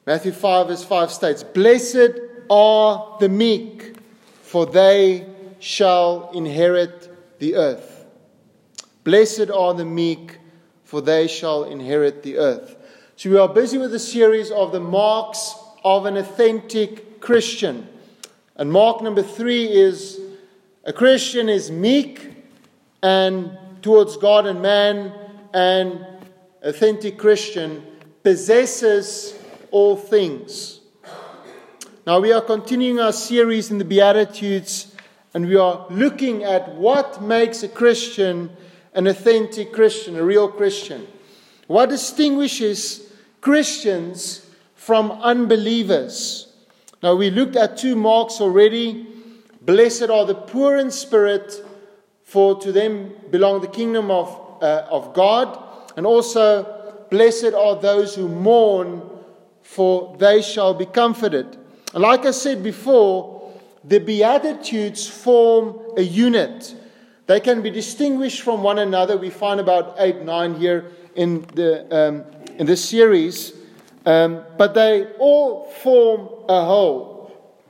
Matthew 5 verse 5 states, "Blessed are the meek, for they shall inherit the earth." Blessed are the meek, for they shall inherit the earth. So we are busy with a series of the marks of an authentic Christian. And mark number 3 is a Christian is meek and towards God and man, and authentic Christian possesses all things. Now we are continuing our series in the Beatitudes, and we are looking at what makes a Christian an authentic Christian, a real Christian. What distinguishes Christians from unbelievers? Now we looked at 2 marks already. Blessed are the poor in spirit, for to them belong the kingdom of God. And also, blessed are those who mourn, for they shall be comforted. And like I said before, the Beatitudes form a unit. They can be distinguished from one another. We find about 8, 9 here in this series. But they all form a whole.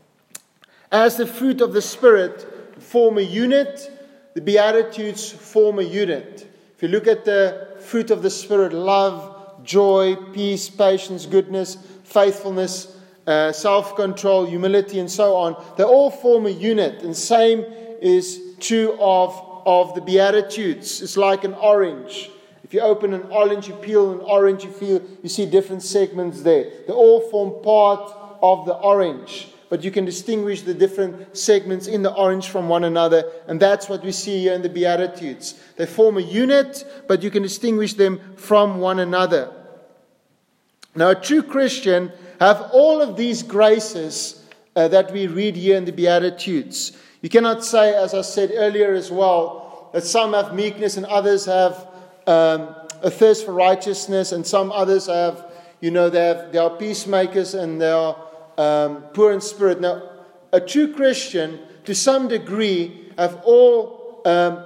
As the fruit of the Spirit form a unit, the Beatitudes form a unit. If you look at the fruit of the Spirit, love, joy, peace, patience, goodness, faithfulness, self-control, humility, and so on, they all form a unit. And same is true of the Beatitudes. It's like an orange. If you open an orange, you peel an orange, you see different segments there. They all form part of the orange. But you can distinguish the different segments in the orange from one another. And that's what we see here in the Beatitudes. They form a unit, but you can distinguish them from one another. Now, a true Christian have all of these graces that we read here in the Beatitudes. You cannot say, as I said earlier as well, that some have meekness and others have a thirst for righteousness, and some others have, they are peacemakers and they are poor in spirit. Now, a true Christian, to some degree, have all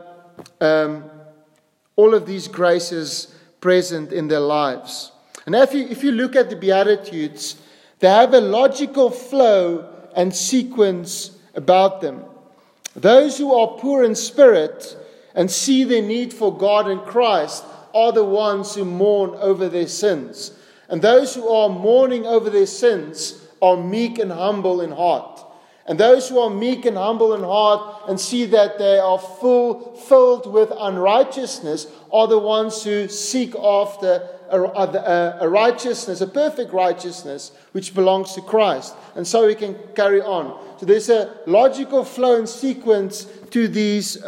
of these graces present in their lives. And if you look at the Beatitudes, they have a logical flow and sequence about them. Those who are poor in spirit and see their need for God and Christ are the ones who mourn over their sins. And those who are mourning over their sins are meek and humble in heart. And those who are meek and humble in heart and see that they are filled with unrighteousness are the ones who seek after a righteousness, a perfect righteousness, which belongs to Christ. And so we can carry on. So there's a logical flow and sequence to these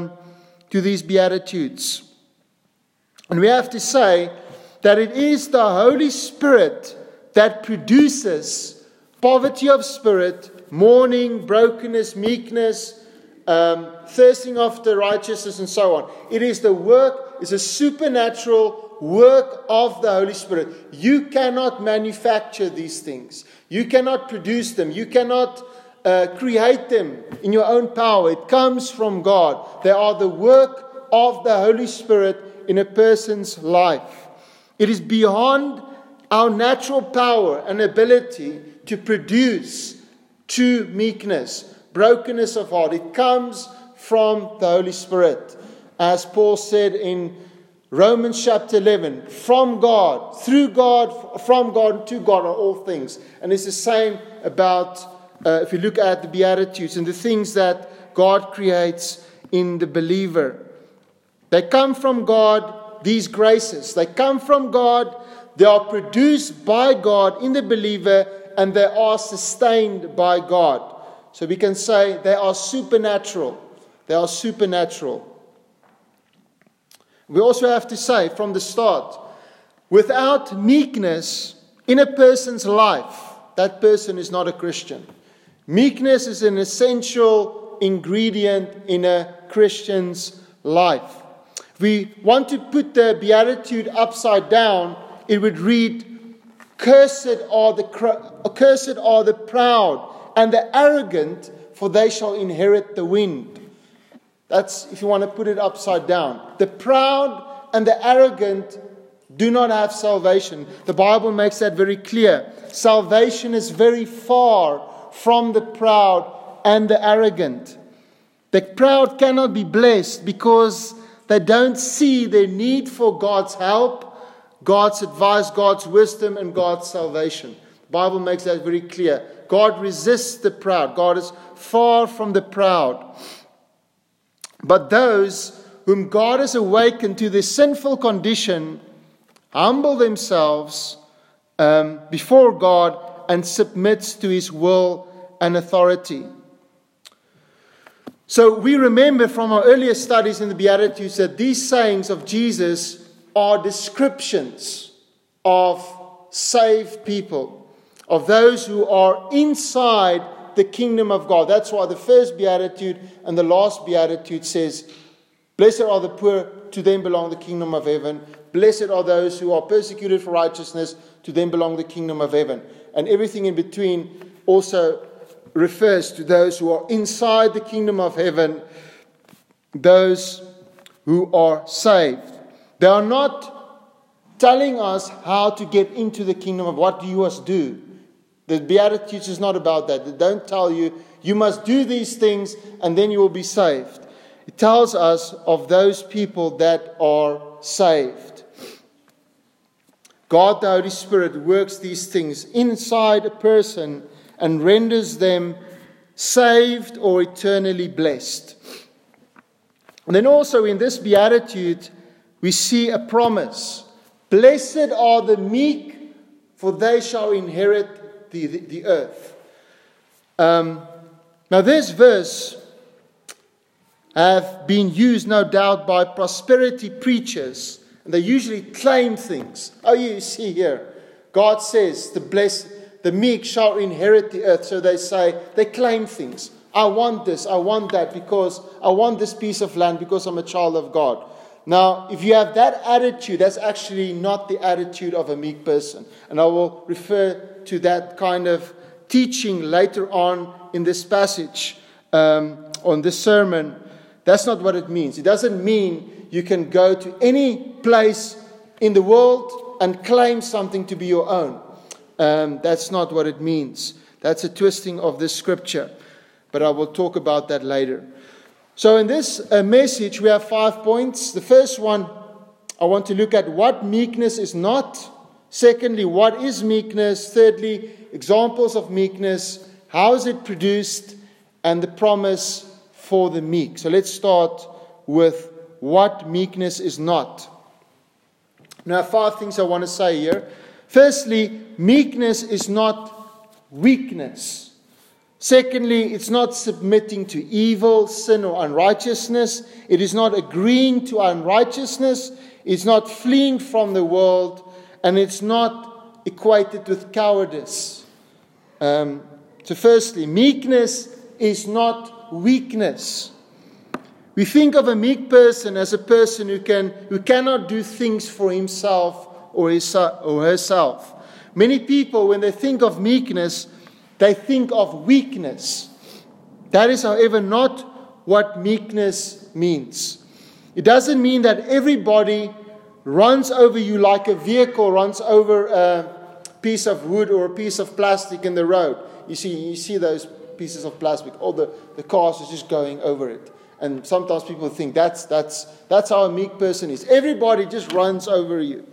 Beatitudes. And we have to say that it is the Holy Spirit that produces poverty of spirit, mourning, brokenness, meekness, thirsting after righteousness, and so on. It is a supernatural work of the Holy Spirit. You cannot manufacture these things. You cannot produce them. You cannot create them in your own power. It comes from God. They are the work of the Holy Spirit in a person's life. It is beyond our natural power and ability to produce true meekness, brokenness of heart. It comes from the Holy Spirit. As Paul said in Romans chapter 11, from God, through God, from God, to God are all things. And it's the same about, if you look at the Beatitudes and the things that God creates in the believer. They come from God, these graces. They come from God. They are produced by God in the believer, and they are sustained by God. So we can say they are supernatural. They are supernatural. We also have to say from the start, without meekness in a person's life, that person is not a Christian. Meekness is an essential ingredient in a Christian's life. If we want to put the Beatitude upside down, it would read, Cursed are the proud and the arrogant, for they shall inherit the wind. That's if you want to put it upside down. The proud and the arrogant, do not have salvation. The Bible makes that very clear. Salvation is very far from the proud and the arrogant. The proud cannot be blessed because they don't see their need for God's help, God's advice, God's wisdom, and God's salvation. The Bible makes that very clear. God resists the proud. God is far from the proud. But those whom God has awakened to their sinful condition humble themselves before God and submits to His will and authority. So we remember from our earlier studies in the Beatitudes that these sayings of Jesus are descriptions of saved people, of those who are inside the kingdom of God. That's why the first Beatitude and the last Beatitude says, "Blessed are the poor, to them belong the kingdom of heaven. Blessed are those who are persecuted for righteousness, to them belong the kingdom of heaven." And everything in between also refers to those who are inside the kingdom of heaven, those who are saved. They are not telling us how to get into the kingdom of what you must do. The Beatitudes is not about that. They don't tell you, you must do these things and then you will be saved. It tells us of those people that are saved. God, the Holy Spirit, works these things inside a person and renders them saved or eternally blessed. And then also in this Beatitude, we see a promise. Blessed are the meek, for they shall inherit the earth. Now this verse have been used, no doubt, by prosperity preachers. And they usually claim things. Oh, you see here, God says the meek shall inherit the earth. So they claim things. I want this, I want that, because I want this piece of land because I'm a child of God. Now, if you have that attitude, that's actually not the attitude of a meek person. And I will refer to that kind of teaching later on in this passage, on this sermon. That's not what it means. It doesn't mean you can go to any place in the world and claim something to be your own. That's not what it means. That's a twisting of this scripture. But I will talk about that later. So in this message, we have 5 points. The first one, I want to look at what meekness is not. Secondly, what is meekness? Thirdly, examples of meekness. How is it produced? And the promise for the meek. So let's start with what meekness is not. Now, 5 things I want to say here. Firstly, meekness is not weakness. Secondly, it's not submitting to evil, sin, or unrighteousness. It is not agreeing to unrighteousness. It's not fleeing from the world. And it's not equated with cowardice. So firstly, meekness is not weakness. We think of a meek person as a person who cannot do things for himself or herself. Many people, when they think of meekness, they think of weakness. That is, however, not what meekness means. It doesn't mean that everybody runs over you like a vehicle runs over a piece of wood or a piece of plastic in the road. You see those pieces of plastic. All the cars are just going over it. And sometimes people think that's how a meek person is. Everybody just runs over you.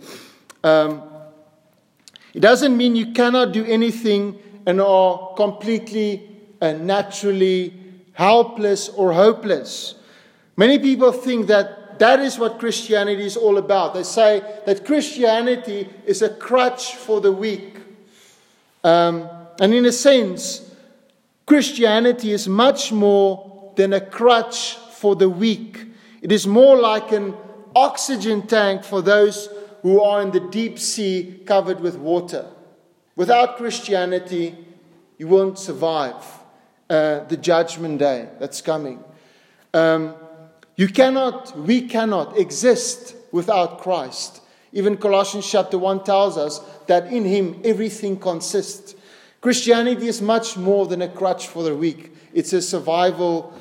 It doesn't mean you cannot do anything and are completely and naturally helpless or hopeless. Many people think that is what Christianity is all about. They say that Christianity is a crutch for the weak. And in a sense, Christianity is much more than a crutch for the weak. It is more like an oxygen tank for those who are in the deep sea covered with water. Without Christianity, you won't survive the judgment day that's coming. We cannot exist without Christ. Even Colossians chapter 1 tells us that in Him everything consists. Christianity is much more than a crutch for the weak. It's a survival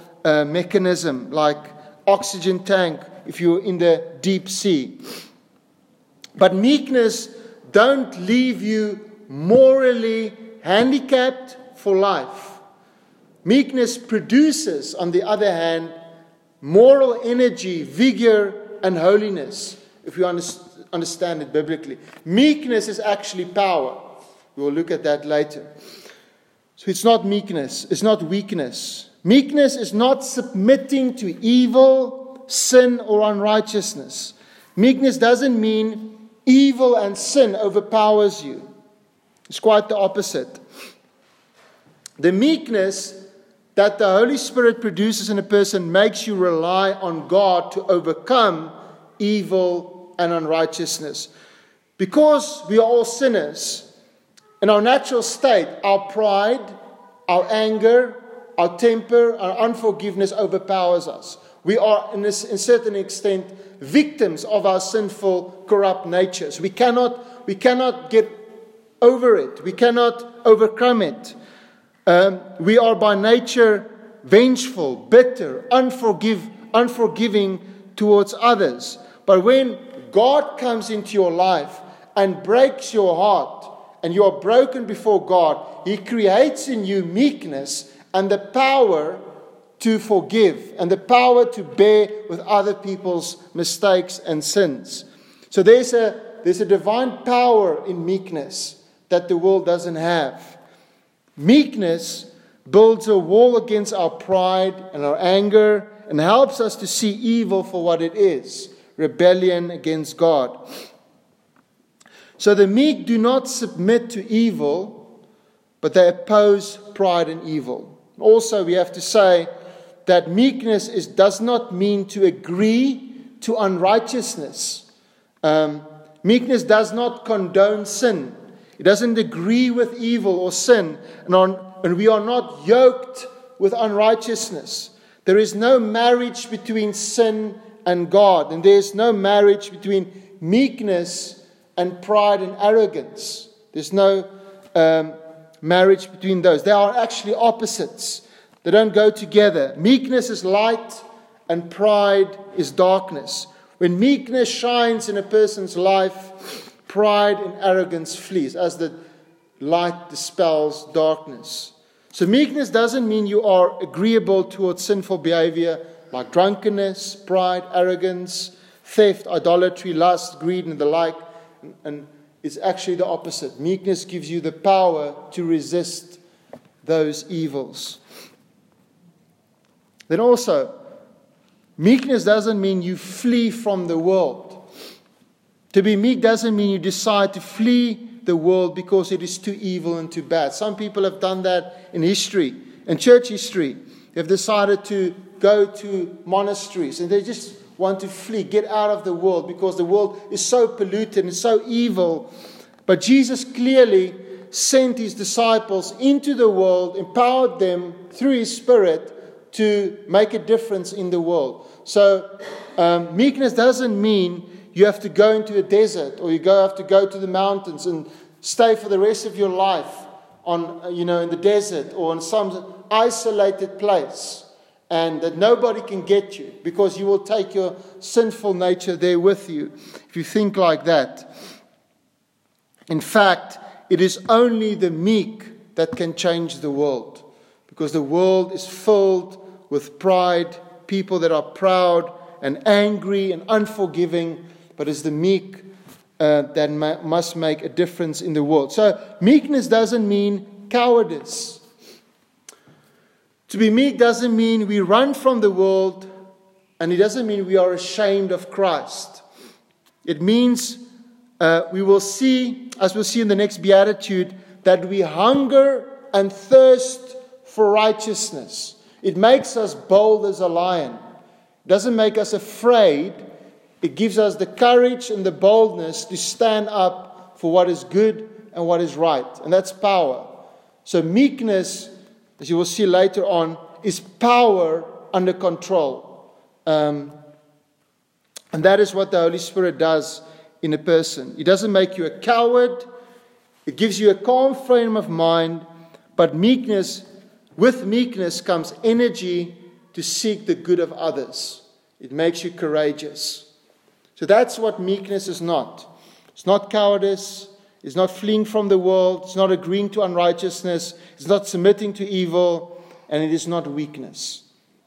mechanism, like oxygen tank if you're in the deep sea. But meekness don't leave you morally handicapped for life. Meekness produces, on the other hand, moral energy, vigor, and holiness, if you understand it biblically. Meekness is actually power. We will look at that later. So it's not meekness, it's not weakness. Meekness is not submitting to evil, sin, or unrighteousness. Meekness doesn't mean evil and sin overpowers you. It's quite the opposite. The meekness that the Holy Spirit produces in a person makes you rely on God to overcome evil and unrighteousness. Because we are all sinners, in our natural state, our pride, our anger, our temper, our unforgiveness overpowers us. We are, in a certain extent, victims of our sinful, corrupt natures. We cannot get over it. We cannot overcome it. We are by nature vengeful, bitter, unforgiving towards others. But when God comes into your life and breaks your heart, and you are broken before God, He creates in you meekness and the power to forgive and the power to bear with other people's mistakes and sins. So there's a divine power in meekness that the world doesn't have. Meekness builds a wall against our pride and our anger and helps us to see evil for what it is, rebellion against God. So the meek do not submit to evil, but they oppose pride and evil. Also, we have to say that meekness does not mean to agree to unrighteousness. Meekness does not condone sin. It doesn't agree with evil or sin. And we are not yoked with unrighteousness. There is no marriage between sin and God. And there is no marriage between meekness and pride and arrogance. There's no marriage between those. They are actually opposites. They don't go together. Meekness is light and pride is darkness. When meekness shines in a person's life, pride and arrogance flees as the light dispels darkness. So meekness doesn't mean you are agreeable towards sinful behavior like drunkenness, pride, arrogance, theft, idolatry, lust, greed, and the like. And it's actually the opposite. Meekness gives you the power to resist those evils. Then also, meekness doesn't mean you flee from the world. To be meek doesn't mean you decide to flee the world because it is too evil and too bad. Some people have done that in history, in church history. They've decided to go to monasteries and they just want to flee, get out of the world because the world is so polluted and so evil. But Jesus clearly sent His disciples into the world, empowered them through His Spirit to make a difference in the world. So meekness doesn't mean you have to go into a desert or you have to go to the mountains and stay for the rest of your life in the desert or in some isolated place. And that nobody can get you because you will take your sinful nature there with you if you think like that. In fact, it is only the meek that can change the world because the world is filled with pride, people that are proud and angry and unforgiving, but it's the meek that must make a difference in the world. So meekness doesn't mean cowardice. To be meek doesn't mean we run from the world, and it doesn't mean we are ashamed of Christ. It means we will see, as we'll see in the next beatitude, that we hunger and thirst for righteousness. It makes us bold as a lion. It doesn't make us afraid. It gives us the courage and the boldness to stand up for what is good and what is right. And that's power. So meekness, as you will see later on, is power under control. And that is what the Holy Spirit does in a person. It doesn't make you a coward. It gives you a calm frame of mind. But with meekness comes energy to seek the good of others. It makes you courageous. So that's what meekness is not. It's not cowardice. It's not fleeing from the world. It's not agreeing to unrighteousness. It's not submitting to evil. And it is not weakness.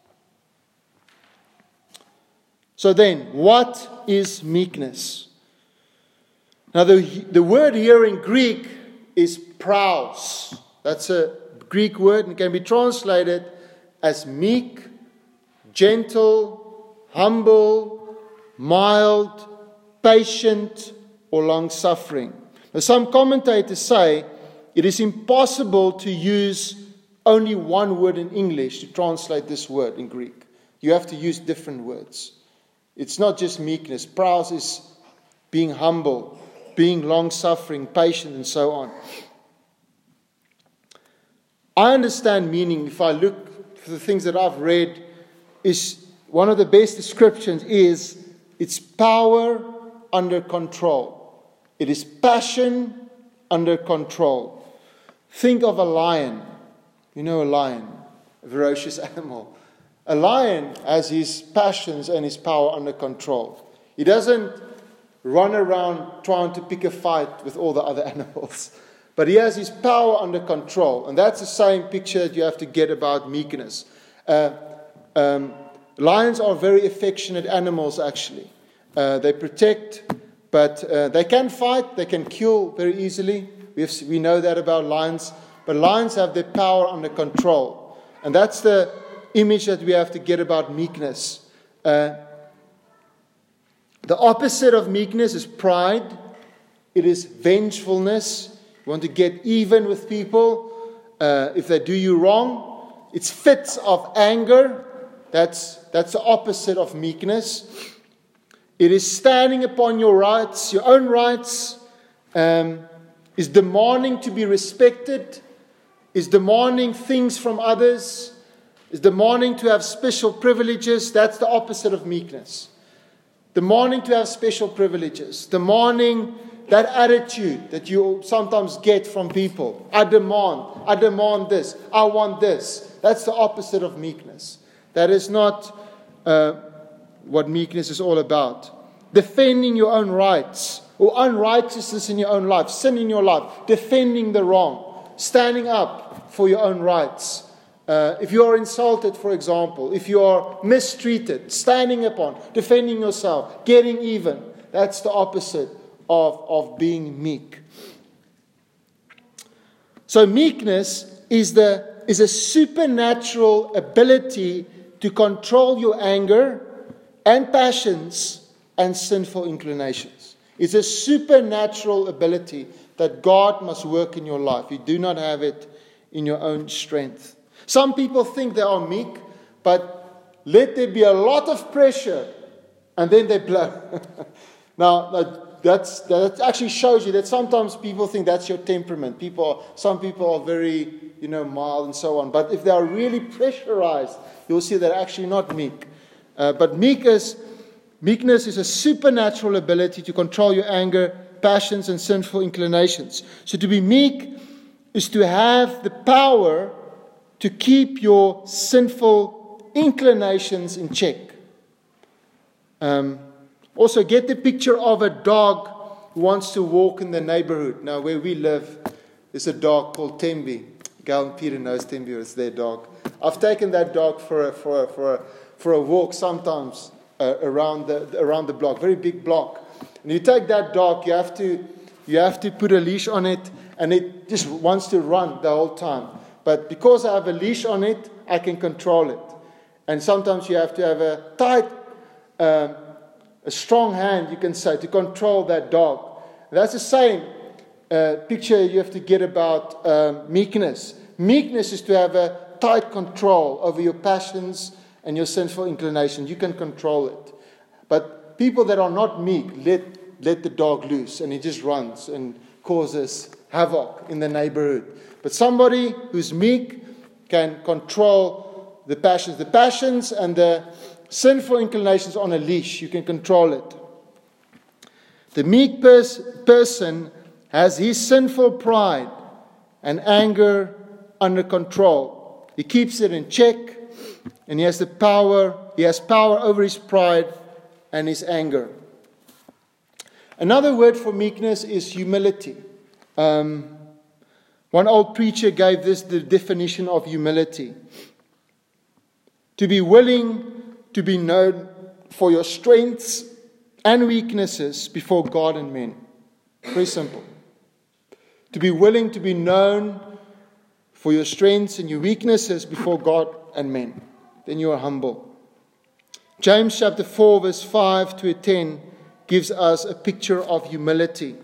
So then, what is meekness? Now, the word here in Greek is praus. That's a Greek word and can be translated as meek, gentle, humble, mild, patient, or long-suffering. Now, some commentators say it is impossible to use only one word in English to translate this word in Greek. You have to use different words. It's not just meekness. Praus is being humble, being long-suffering, patient, and so on. I understand meaning, if I look for the things that I've read, is one of the best descriptions is it's power under control. It is passion under control. Think of a lion. You know a lion, a ferocious animal. A lion has his passions and his power under control. He doesn't run around trying to pick a fight with all the other animals. But he has his power under control. And that's the same picture that you have to get about meekness. Lions are very affectionate animals, actually. They protect, but they can fight. They can kill very easily. We know that about lions. But lions have their power under control. And that's the image that we have to get about meekness. The opposite of meekness is pride. It is vengefulness. You want to get even with people if they do you wrong. It's fits of anger. That's the opposite of meekness. It is standing upon your rights, your own rights. Is demanding to be respected. Is demanding things from others. Is demanding to have special privileges. That's the opposite of meekness. Demanding to have special privileges. Demanding that attitude that you sometimes get from people. I demand this. I want this. That's the opposite of meekness. That is not what meekness is all about. Defending your own rights or unrighteousness in your own life, sin in your life, defending the wrong, standing up for your own rights. If you are insulted, for example, if you are mistreated, standing upon, defending yourself, getting even, that's the opposite of being meek. So meekness is a supernatural ability to control your anger and passions and sinful inclinations. It's a supernatural ability that God must work in your life. You do not have it in your own strength. Some people think they are meek, but let there be a lot of pressure and then they blow. Now, that actually shows you that sometimes people think that's your temperament. Some people are very, mild and so on. But if they are really pressurized, you'll see they're actually not meek. But meekness is a supernatural ability to control your anger, passions, and sinful inclinations. So to be meek is to have the power to keep your sinful inclinations in check. Also, get the picture of a dog who wants to walk in the neighborhood. Now, where we live, there's a dog called Tembi. Gal and Peter knows Tembi, it's their dog. I've taken that dog for a walk sometimes around the block, very big block. And you take that dog, you have to put a leash on it, and it just wants to run the whole time. But because I have a leash on it, I can control it. And sometimes you have to have a tight, a strong hand, you can say, to control that dog. And that's the same picture you have to get about meekness. Meekness is to have a tight control over your passions and your sinful inclinations. You can control it. But people that are not meek, let the dog loose, and he just runs and causes havoc in the neighborhood. But somebody who's meek can control the passions. The passions and the sinful inclinations on a leash. You can control it. The meek person has his sinful pride and anger under control. He keeps it in check, and he has power over his pride and his anger. Another word for meekness is humility. One old preacher gave this the definition of humility: to be willing to be known for your strengths and weaknesses before God and men. Very simple. To be willing to be known for your strengths and your weaknesses before God and men. Then you are humble. James chapter 4 verse 5 to 10 gives us a picture of humility.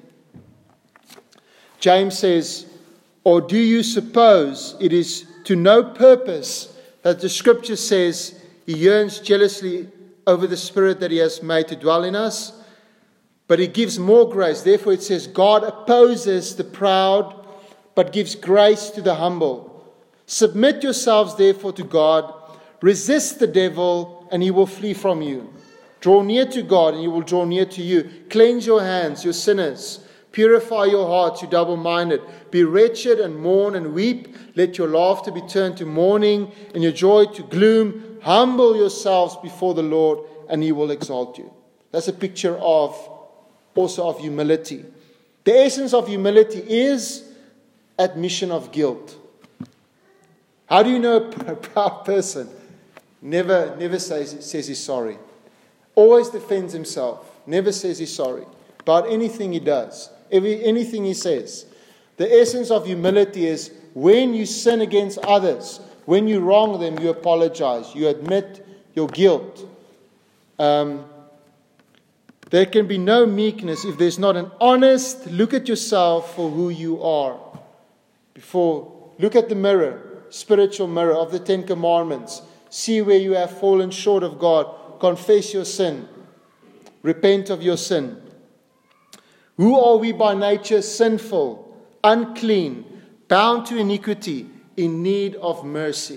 James says, "Or do you suppose it is to no purpose that the Scripture says He yearns jealously over the Spirit that He has made to dwell in us? But He gives more grace. Therefore it says, God opposes the proud, but gives grace to the humble. Submit yourselves therefore to God. Resist the devil, and he will flee from you. Draw near to God, and He will draw near to you. Cleanse your hands, you sinners. Purify your hearts, you double-minded. Be wretched and mourn and weep. Let your laughter be turned to mourning and your joy to gloom. Humble yourselves before the Lord, and He will exalt you." That's a picture also of humility. The essence of humility is admission of guilt. How do you know a proud person? Never says he's sorry. Always defends himself. Never says he's sorry about anything he does, anything he says. The essence of humility is when you sin against others, when you wrong them, you apologize. You admit your guilt. There can be no meekness if there's not an honest look at yourself for who you are. Look at the mirror, spiritual mirror of the 10 Commandments. See where you have fallen short of God. Confess your sin. Repent of your sin. Who are we by nature? Sinful, unclean, bound to iniquity, in need of mercy.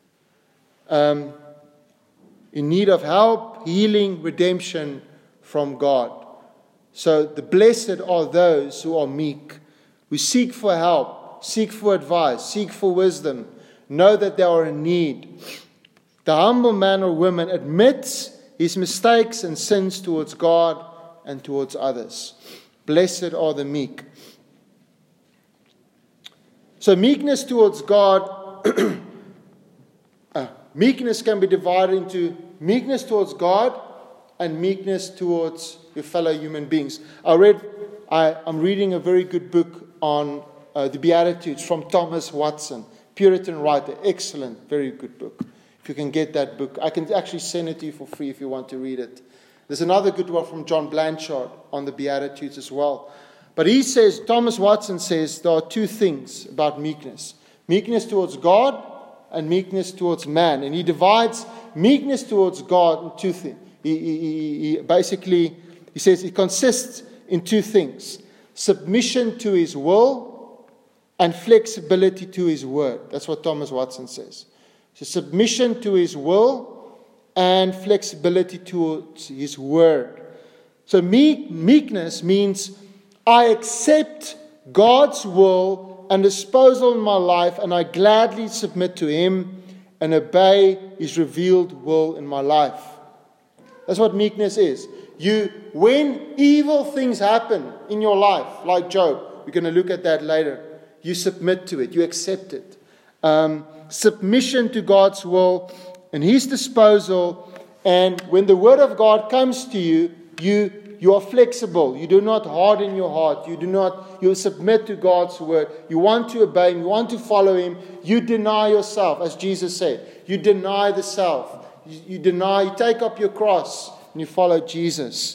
In need of help, healing, redemption from God. So the blessed are those who are meek, who seek for help, seek for advice, seek for wisdom, know that they are in need. The humble man or woman admits his mistakes and sins towards God and towards others. Blessed are the meek. So meekness towards God, meekness can be divided into meekness towards God and meekness towards your fellow human beings. I'm reading a very good book on the Beatitudes from Thomas Watson, Puritan writer. Excellent, very good book. If you can get that book, I can actually send it to you for free if you want to read it. There's another good one from John Blanchard on the Beatitudes as well. But Thomas Watson says, there are two things about meekness. Meekness towards God and meekness towards man. And he divides meekness towards God in two things. He says it consists in two things: submission to His will and flexibility to His word. That's what Thomas Watson says. So submission to His will and flexibility towards His word. So meekness means I accept God's will and disposal in my life, and I gladly submit to Him and obey His revealed will in my life. That's what meekness is. When evil things happen in your life, like Job, we're going to look at that later, you submit to it, you accept it. Submission to God's will and His disposal. And when the Word of God comes to you, you are flexible. You do not harden your heart. You submit to God's Word. You want to obey Him. You want to follow Him. You deny yourself, as Jesus said. You deny the self. You take up your cross and you follow Jesus.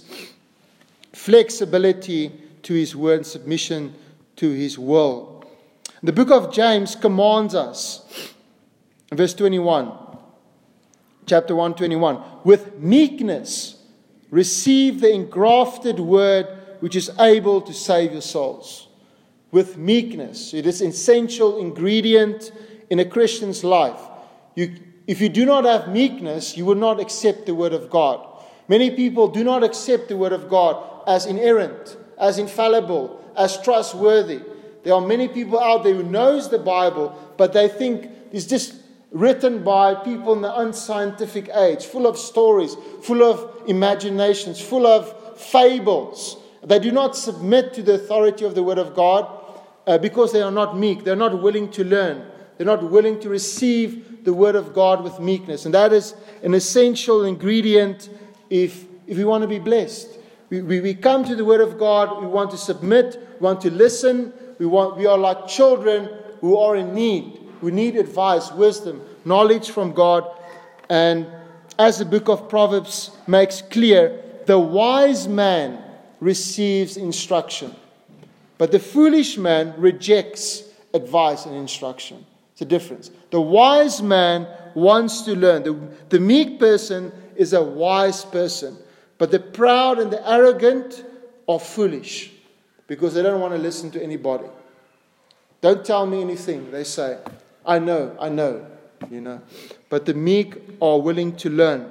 Flexibility to His Word and submission to His will. The book of James commands us, verse 21, chapter 1:21, with meekness receive the engrafted word which is able to save your souls. With meekness. It is an essential ingredient in a Christian's life. If you do not have meekness, you will not accept the word of God. Many people do not accept the word of God as inerrant, as infallible, as trustworthy. There are many people out there who knows the Bible, but they think it's just written by people in the unscientific age, full of stories, full of imaginations, full of fables. They do not submit to the authority of the Word of God because they are not meek. They're not willing to learn. They're not willing to receive the Word of God with meekness. And that is an essential ingredient if we want to be blessed. We come to the Word of God, we want to submit, we want to listen. We are like children who are in need. We need advice, wisdom, knowledge from God. And as the book of Proverbs makes clear, the wise man receives instruction, but the foolish man rejects advice and instruction. It's a difference. The wise man wants to learn. The meek person is a wise person, but the proud and the arrogant are foolish because they don't want to listen to anybody. Don't tell me anything, they say. I know, But the meek are willing to learn.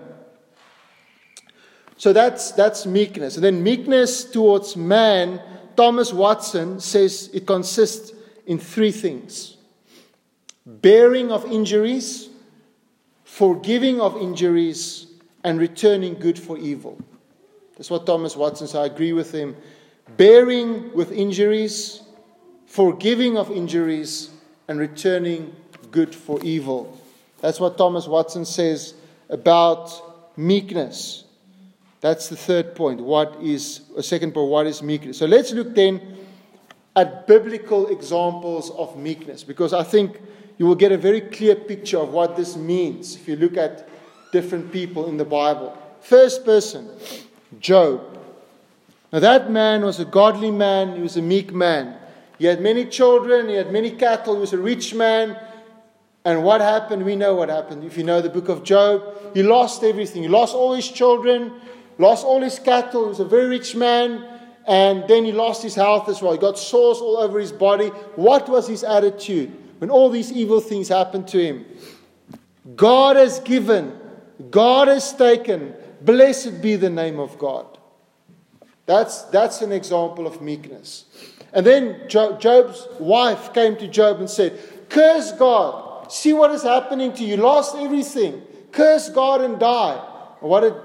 So that's meekness. And then meekness towards man, Thomas Watson says it consists in three things: bearing of injuries, forgiving of injuries, and returning good for evil. That's what Thomas Watson says. I agree with him. Bearing with injuries, forgiving of injuries, and returning good for evil. That's what Thomas Watson says about meekness. That's the third point. Second point, what is meekness? So let's look then at biblical examples of meekness, because I think you will get a very clear picture of what this means if you look at different people in the Bible. First person, Job. Now that man was a godly man, he was a meek man. He had many children, he had many cattle, he was a rich man. And what happened? We know what happened. If you know the book of Job, he lost everything. He lost all his children, lost all his cattle. He was a very rich man. And then he lost his health as well. He got sores all over his body. What was his attitude when all these evil things happened to him? God has given, God has taken. Blessed be the name of God. That's an example of meekness. And then Job's wife came to Job and said, curse God. See what is happening to you. You lost everything. Curse God and die. What did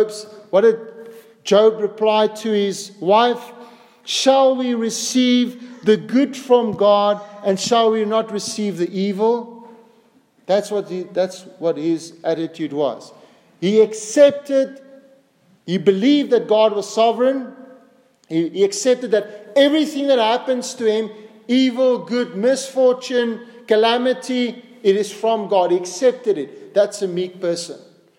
Job reply to his wife? Shall we receive the good from God, and shall we not receive the evil? That's what his attitude was. He accepted, he believed that God was sovereign. He accepted that everything that happens to him, evil, good, misfortune, calamity, it is from God. He accepted it. That's a meek person.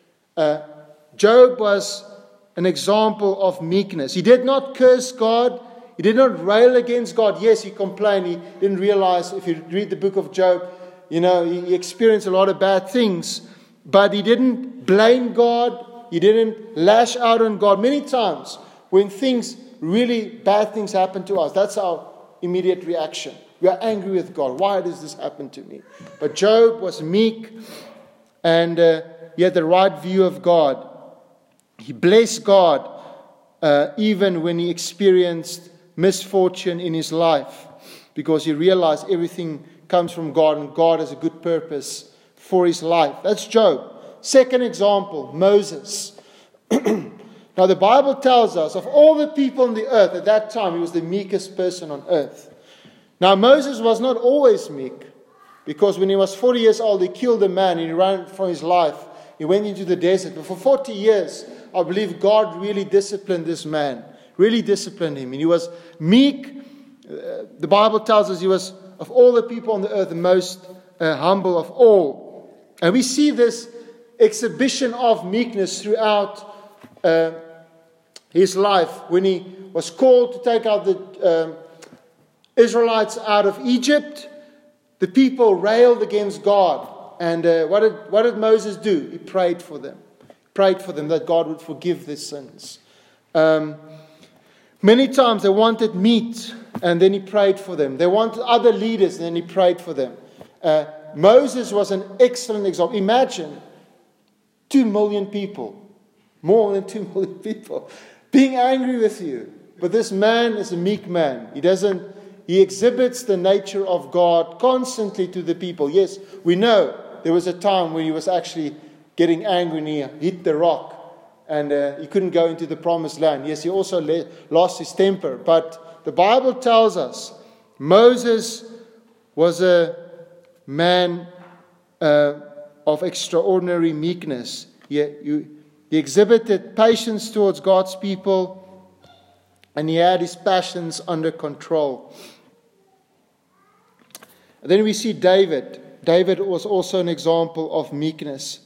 Job was an example of meekness. He did not curse God. He did not rail against God. Yes, he complained. He didn't realize, if you read the book of Job, he experienced a lot of bad things. But he didn't blame God. He didn't lash out on God. Many times when really bad things happen to us, that's our immediate reaction. We are angry with God. Why does this happen to me? But Job was meek, and he had the right view of God. He blessed God even when he experienced misfortune in his life, because he realized everything comes from God, and God has a good purpose for his life. That's Job. Second example, Moses. Now the Bible tells us of all the people on the earth at that time, he was the meekest person on earth. Now Moses was not always meek, because when he was 40 years old, he killed a man and he ran for his life. He went into the desert. But for 40 years, I believe God really disciplined this man, really disciplined him. And he was meek. The Bible tells us he was, of all the people on the earth, the most humble of all. And we see this exhibition of meekness throughout his life. When he was called to take out the Israelites out of Egypt, the people railed against God. And what did Moses do? He prayed for them. Prayed for them that God would forgive their sins. Many times they wanted meat, and then he prayed for them. They wanted other leaders, and then he prayed for them. Moses was an excellent example. Imagine 2 million people, more than 2 million people, being angry with you. But this man is a meek man. He exhibits the nature of God constantly to the people. Yes, we know there was a time when he was actually getting angry and he hit the rock. and he couldn't go into the promised land. Yes, he also lost his temper. But the Bible tells us Moses was a man of extraordinary meekness. He exhibited patience towards God's people, and he had his passions under control. And then we see David. David was also an example of meekness.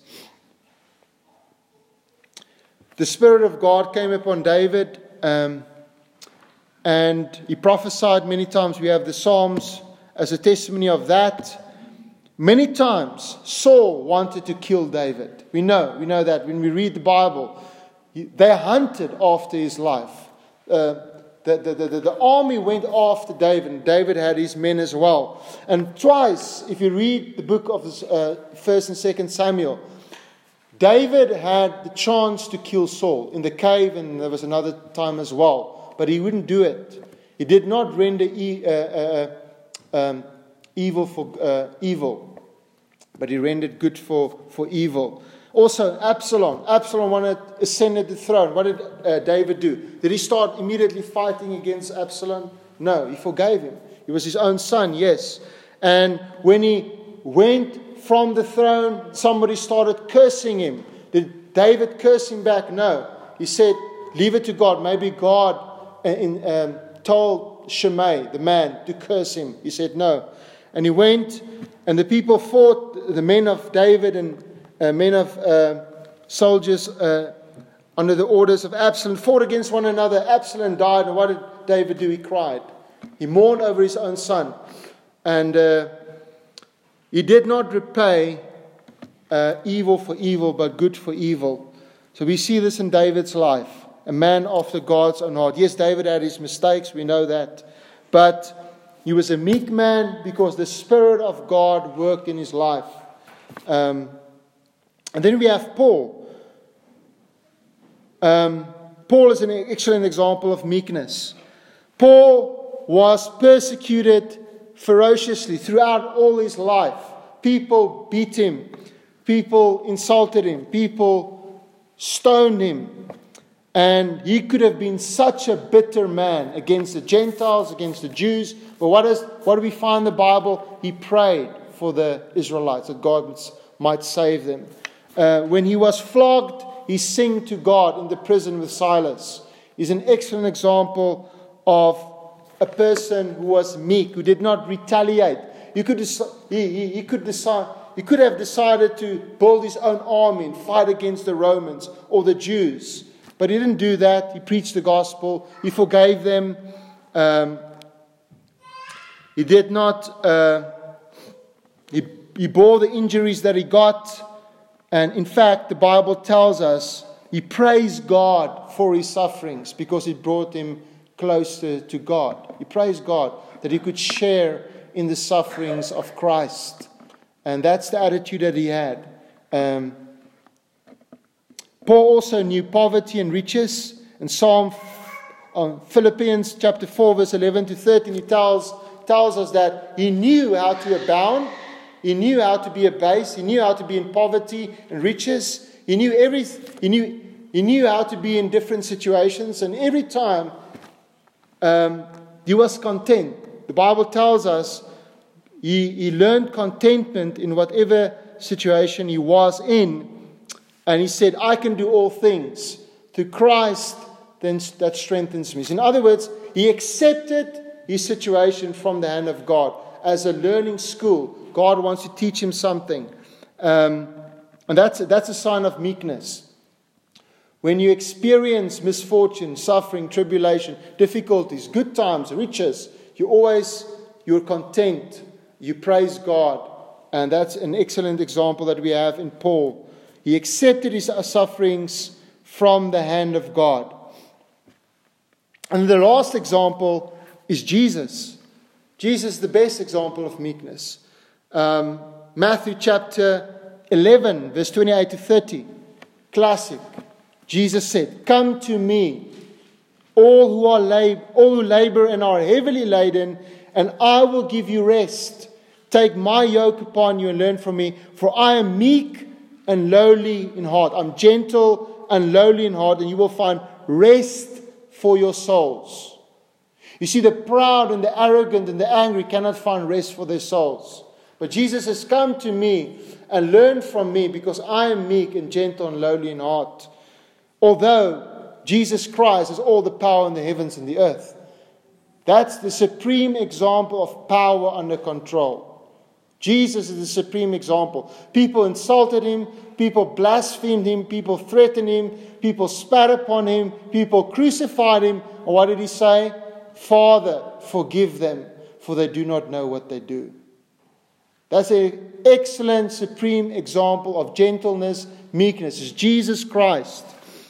The Spirit of God came upon David, and he prophesied many times. We have the Psalms as a testimony of that. Many times Saul wanted to kill David. We know that when we read the Bible, they hunted after his life. The army went after David, and David had his men as well. And twice, if you read the book of 1st and 2nd Samuel, David had the chance to kill Saul in the cave, and there was another time as well. But he wouldn't do it. He did not render evil for evil, but he rendered good for evil. Also, Absalom wanted to ascend the throne. What did David do? Did he start immediately fighting against Absalom? No, he forgave him. He was his own son, yes. And when he went from the throne, somebody started cursing him. Did David curse him back? No. He said, leave it to God. Maybe God told Shimei, the man, to curse him. He said no. And he went, and the people fought, the men of David and men of soldiers under the orders of Absalom, fought against one another. Absalom died, and what did David do? He cried. He mourned over his own son. And he did not repay evil for evil, but good for evil. So we see this in David's life. A man after God's own heart. Yes, David had his mistakes, we know that. But he was a meek man because the Spirit of God worked in his life. And then we have Paul. Paul is an excellent example of meekness. Paul was persecuted ferociously throughout all his life. People beat him. People insulted him. People stoned him. And he could have been such a bitter man against the Gentiles, against the Jews. But what do we find in the Bible? He prayed for the Israelites, that God might save them. When he was flogged, he sang to God in the prison with Silas. He's an excellent example of a person who was meek, who did not retaliate. He could have decided to build his own army and fight against the Romans or the Jews. But he didn't do that. He preached the gospel. He forgave them. He did not. He bore the injuries that he got. And in fact, the Bible tells us he praised God for his sufferings because it brought him closer to God. He praised God that he could share in the sufferings of Christ. And that's the attitude that he had. Paul also knew poverty and riches. In Philippians chapter 4, verse 11 to 13, he tells us that he knew how to abound. He knew how to be abased. He knew how to be in poverty and riches. He knew everything. He knew how to be in different situations. And every time he was content. The Bible tells us he learned contentment in whatever situation he was in. And he said, I can do all things through Christ then that strengthens me. So in other words, he accepted his situation from the hand of God as a learning school. God wants to teach him something. And that's a sign of meekness. When you experience misfortune, suffering, tribulation, difficulties, good times, riches, you're content. You praise God. And that's an excellent example that we have in Paul. He accepted his sufferings from the hand of God. And the last example is Jesus. Jesus is the best example of meekness. Matthew chapter 11, verse 28 to 30. Classic. Jesus said, come to me, all who labor and are heavily laden, and I will give you rest. Take my yoke upon you and learn from me, for I am meek and lowly in heart. I'm gentle and lowly in heart, and you will find rest for your souls. You see, the proud and the arrogant and the angry cannot find rest for their souls. But Jesus says, come to me and learn from me, because I am meek and gentle and lowly in heart. Although Jesus Christ has all the power in the heavens and the earth. That's the supreme example of power under control. Jesus is the supreme example. People insulted him, people blasphemed him, people threatened him, people spat upon him, people crucified him. And what did he say? Father, forgive them, for they do not know what they do. That's an excellent, supreme example of gentleness, meekness. It's Jesus Christ.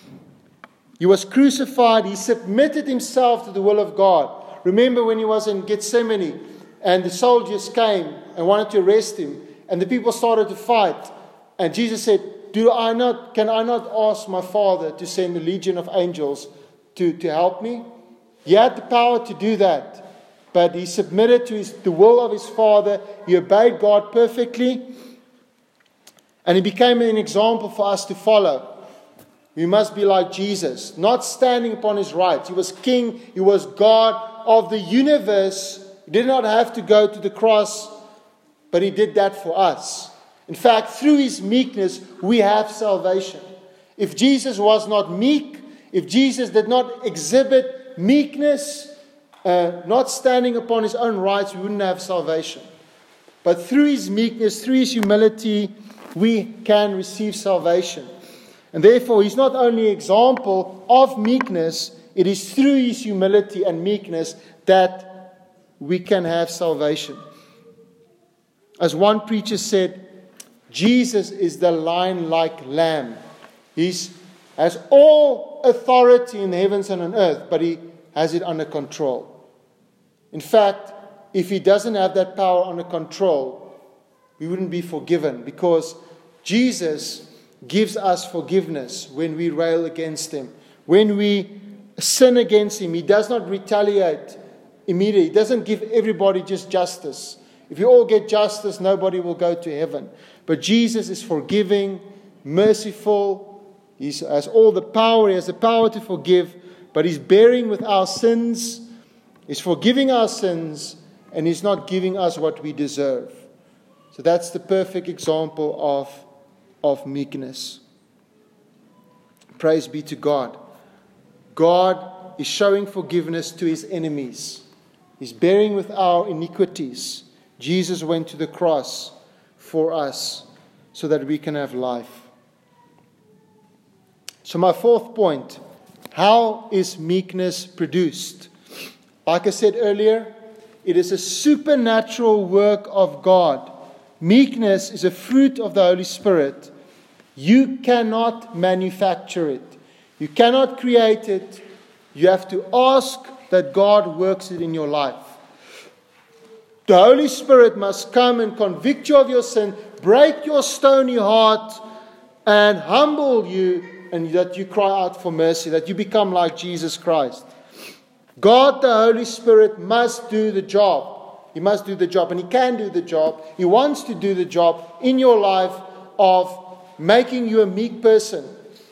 He was crucified. He submitted himself to the will of God. Remember when he was in Gethsemane and the soldiers came and wanted to arrest him, and the people started to fight. And Jesus said, can I not ask my Father to send a legion of angels to help me? He had the power to do that. But he submitted to the will of his Father. He obeyed God perfectly. And he became an example for us to follow. We must be like Jesus, not standing upon his rights. He was king. He was God of the universe. He did not have to go to the cross, but he did that for us. In fact, through his meekness, we have salvation. If Jesus was not meek, if Jesus did not exhibit meekness, not standing upon his own rights, we wouldn't have salvation. But through his meekness, through his humility, we can receive salvation. And therefore, he's not only an example of meekness, it is through his humility and meekness that we can have salvation. As one preacher said, Jesus is the lion-like lamb. He has all authority in the heavens and on earth, but he has it under control. In fact, if he doesn't have that power under control, we wouldn't be forgiven, because Jesus gives us forgiveness when we rail against him. When we sin against him, he does not retaliate immediately. He doesn't give everybody just justice. If you all get justice, nobody will go to heaven. But Jesus is forgiving, merciful. He has all the power. He has the power to forgive. But he's bearing with our sins. He's forgiving our sins. And he's not giving us what we deserve. So that's the perfect example of meekness. Praise be to God. God is showing forgiveness to his enemies. He's bearing with our iniquities. Jesus went to the cross for us so that we can have life. So my fourth point, how is meekness produced? Like I said earlier, it is a supernatural work of God. Meekness is a fruit of the Holy Spirit. You cannot manufacture it. You cannot create it. You have to ask that God works it in your life. The Holy Spirit must come and convict you of your sin, break your stony heart, and humble you, and that you cry out for mercy, that you become like Jesus Christ. God, the Holy Spirit, must do the job. He must do the job, and He can do the job. He wants to do the job in your life of making you a meek person.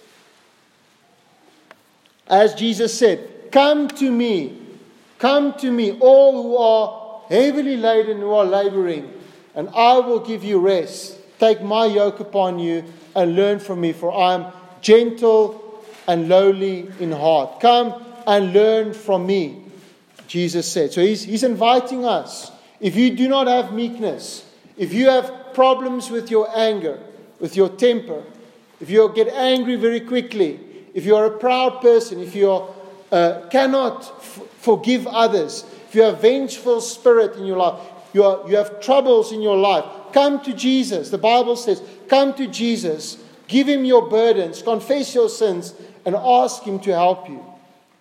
As Jesus said, come to me, all who are heavily laden, who are laboring, and I will give you rest. Take my yoke upon you and learn from me, for I am gentle and lowly in heart. Come and learn from me, Jesus said. So He's inviting us. If you do not have meekness, if you have problems with your anger, with your temper, if you get angry very quickly, if you are a proud person, if you cannot forgive others, if you have a vengeful spirit in your life, you have troubles in your life, come to Jesus. The Bible says, come to Jesus, give Him your burdens, confess your sins, and ask Him to help you,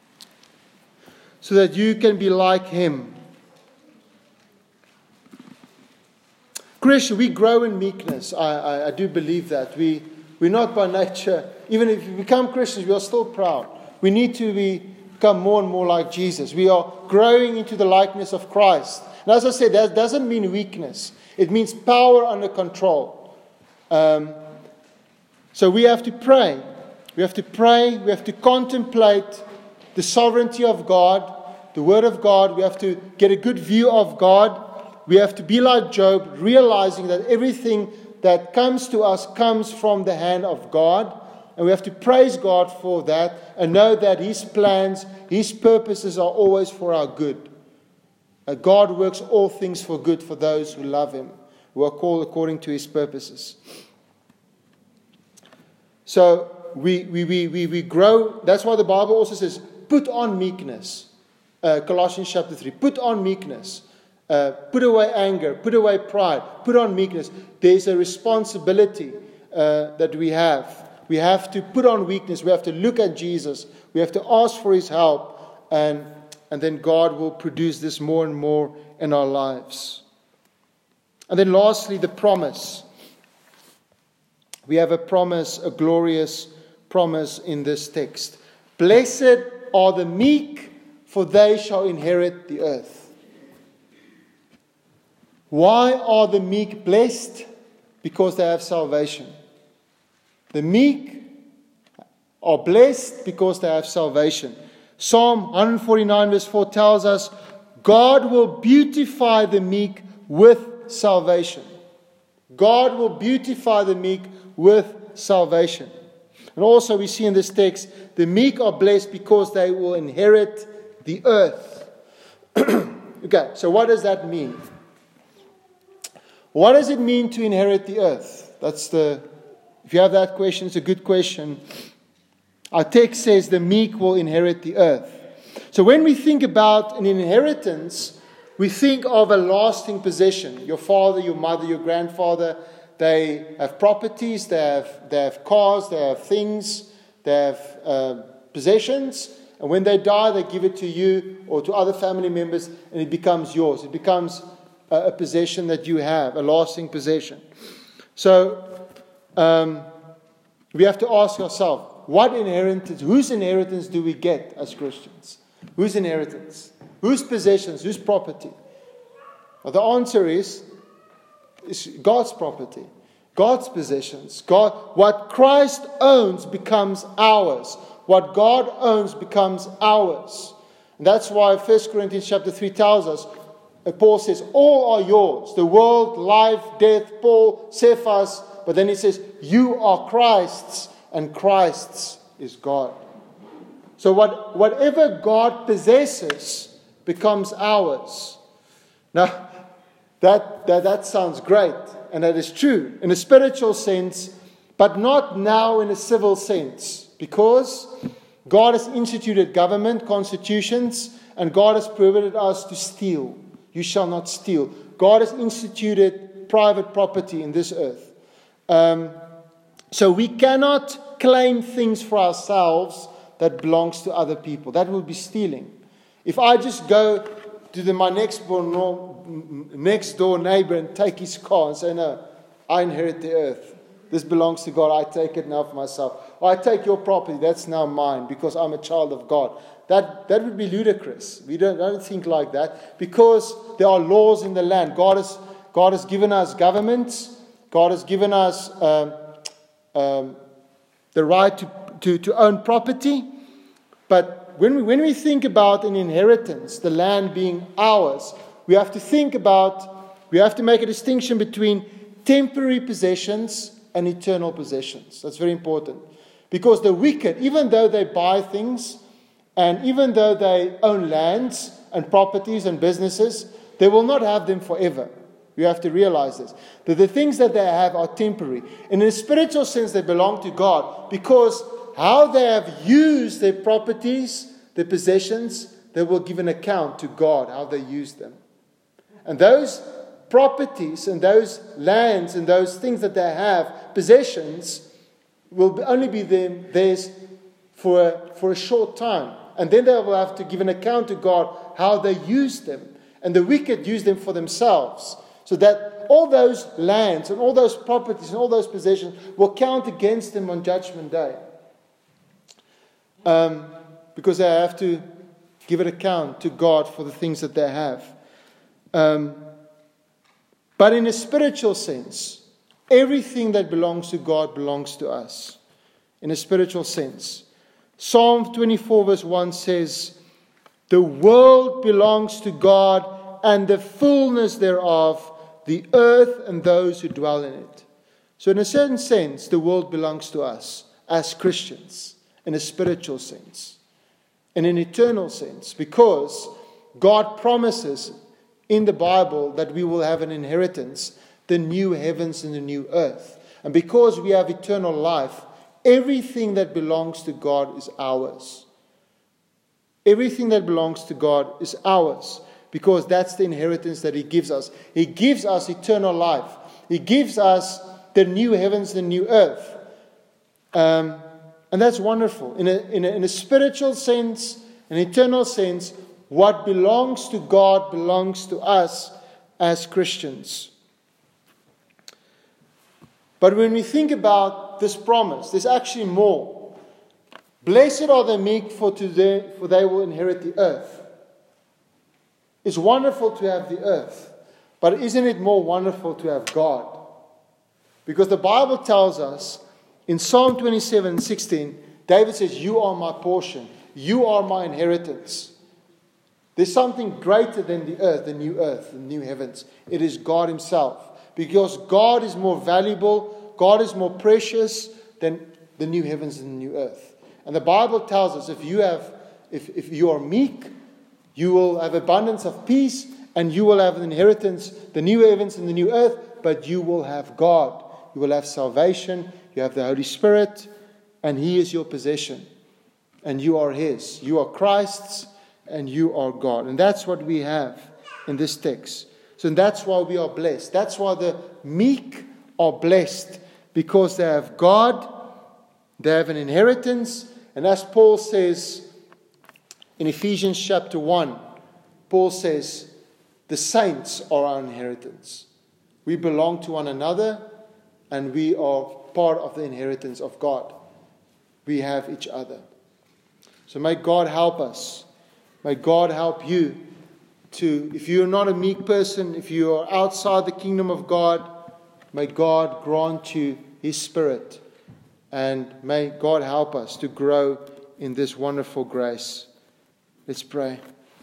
so that you can be like Him. Christian, we grow in meekness. I do believe that. We're not by nature, even if we become Christians, we are still proud. We need to become more and more like Jesus. We are growing into the likeness of Christ. And as I said, that doesn't mean weakness. It means power under control. So we have to pray. We have to pray. We have to contemplate the sovereignty of God, the Word of God. We have to get a good view of God. We have to be like Job, realizing that everything that comes to us comes from the hand of God. And we have to praise God for that and know that His plans, His purposes are always for our good. God works all things for good for those who love Him, who are called according to His purposes. So we grow. That's why the Bible also says, put on meekness. Colossians chapter 3. Put on meekness. Put away anger. Put away pride. Put on meekness. There's a responsibility that we have. We have to put on weakness. We have to look at Jesus. We have to ask for His help. And then God will produce this more and more in our lives. And then lastly, the promise. We have a promise, a glorious promise in this text. Blessed are the meek, for they shall inherit the earth. Why are the meek blessed? Because they have salvation. The meek are blessed because they have salvation. Psalm 149 verse 4 tells us, God will beautify the meek with salvation. God will beautify the meek with salvation. And also we see in this text, the meek are blessed because they will inherit the earth. Okay, so what does that mean? What does it mean to inherit the earth? If you have that question, it's a good question. Our text says the meek will inherit the earth. So when we think about an inheritance, we think of a lasting possession. Your father, your mother, your grandfather, they have properties, they have cars, they have things, they have possessions. And when they die, they give it to you or to other family members, and it becomes yours. It becomes a possession that you have, a lasting possession. So we have to ask ourselves, whose inheritance do we get as Christians? Whose inheritance? Whose possessions? Whose property? Well, the answer is God's property, God's possessions. What Christ owns becomes ours. What God owns becomes ours. And that's why 1 Corinthians chapter 3 tells us, Paul says, all are yours. The world, life, death, Paul, Cephas. But then he says, you are Christ's, and Christ's is God. So whatever God possesses becomes ours. Now, that sounds great, and that is true in a spiritual sense, but not now in a civil sense, because God has instituted government, constitutions, and God has prohibited us to steal. You shall not steal. God has instituted private property in this earth. So we cannot claim things for ourselves that belongs to other people. That will be stealing. If I just go to my next door neighbor and take his car and say, no, I inherit the earth. This belongs to God. I take it now for myself. Or I take your property. That's now mine because I'm a child of God. That would be ludicrous. We don't think like that, because there are laws in the land. God has given us governments. God has given us the right to own property. But when we think about an inheritance, the land being ours, we have to make a distinction between temporary possessions and eternal possessions. That's very important. Because the wicked, even though they buy things, and even though they own lands and properties and businesses, they will not have them forever. You have to realize this. That the things that they have are temporary. And in a spiritual sense, they belong to God, because how they have used their properties, their possessions, they will give an account to God, how they used them. And those properties and those lands and those things that they have, possessions, will only be theirs for a short time. And then they will have to give an account to God how they used them. And the wicked use them for themselves. So that all those lands and all those properties and all those possessions will count against them on Judgment Day. Because they have to give an account to God for the things that they have. But in a spiritual sense, everything that belongs to God belongs to us. in a spiritual sense. Psalm 24 verse 1 says, "The world belongs to God and the fullness thereof, the earth and those who dwell in it." So in a certain sense, the world belongs to us as Christians, in a spiritual sense, in an eternal sense, because God promises in the Bible that we will have an inheritance, the new heavens and the new earth. And because we have eternal life, everything that belongs to God is ours. Everything that belongs to God is ours, because that's the inheritance that He gives us. He gives us eternal life. He gives us the new heavens, the new earth. And that's wonderful. In a spiritual sense, an eternal sense, what belongs to God belongs to us as Christians. But when we think about this promise, there's actually more. Blessed are the meek, for they will inherit the earth. It's wonderful to have the earth, but isn't it more wonderful to have God? Because the Bible tells us in Psalm 27:16, David says, "You are my portion. You are my inheritance." There's something greater than the earth, the new heavens. It is God Himself. Because God is more valuable, God is more precious than the new heavens and the new earth. And the Bible tells us if you are meek, you will have abundance of peace, and you will have an inheritance, the new heavens and the new earth, but you will have God. You will have salvation, you have the Holy Spirit, and He is your possession. And you are His. You are Christ's, and you are God. And that's what we have in this text. So that's why we are blessed. That's why the meek are blessed, because they have God, they have an inheritance, and as Paul says in Ephesians chapter 1, Paul says, the saints are our inheritance. We belong to one another, and we are part of the inheritance of God. We have each other. So may God help us. May God help you to, if you're not a meek person, if you are outside the kingdom of God, may God grant you His Spirit. And may God help us to grow in this wonderful grace. Let's pray.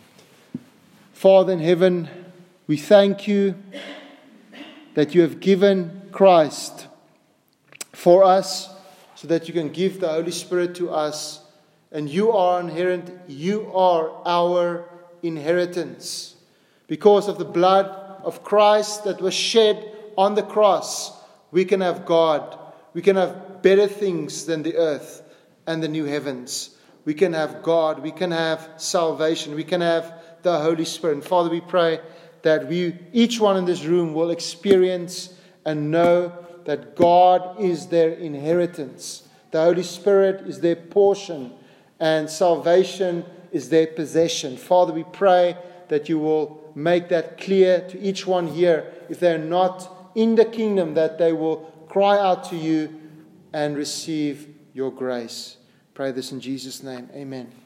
Father in heaven, we thank You that You have given Christ for us, so that You can give the Holy Spirit to us. And You are inherent. You are our inheritance. Because of the blood of Christ that was shed on the cross, we can have God. We can have better things than the earth and the new heavens. We can have God. We can have salvation. We can have the Holy Spirit. And Father, we pray that each one in this room will experience and know that God is their inheritance. The Holy Spirit is their portion, and salvation is their possession. Father, we pray that You will make that clear to each one here. If they're not in the kingdom, that they will cry out to You and receive Your grace. Pray this in Jesus' name. Amen.